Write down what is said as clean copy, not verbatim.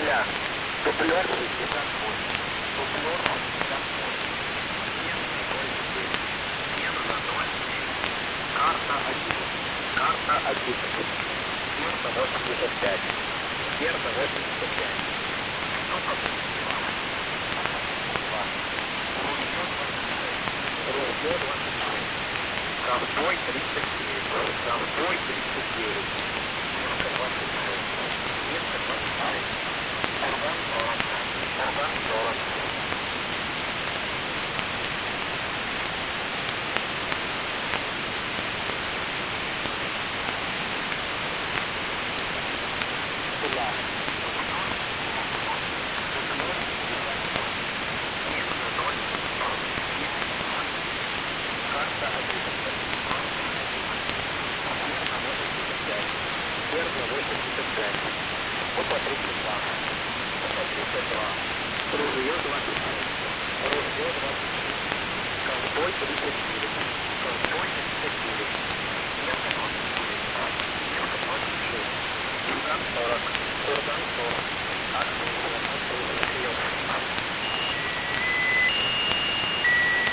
поля. Дуплер 68. Дуплер 68. Место 09. Место 09. Карта 11. Карта 11. Место 85. Место 85. Что-то 32. Ружье 26. Ковбой 39. Ковбой 39. Место 26. Место 26. Курган 40. Курган 40. Туда. Место 0. Карта 11. Место 85. Сердце 85. Опа 32. Опа 32. Ружье 26. Ружье 26. Ковбой 39. Ковбой 39. Место 29. Место 26. Курган 40. Курган 40. Акция 93.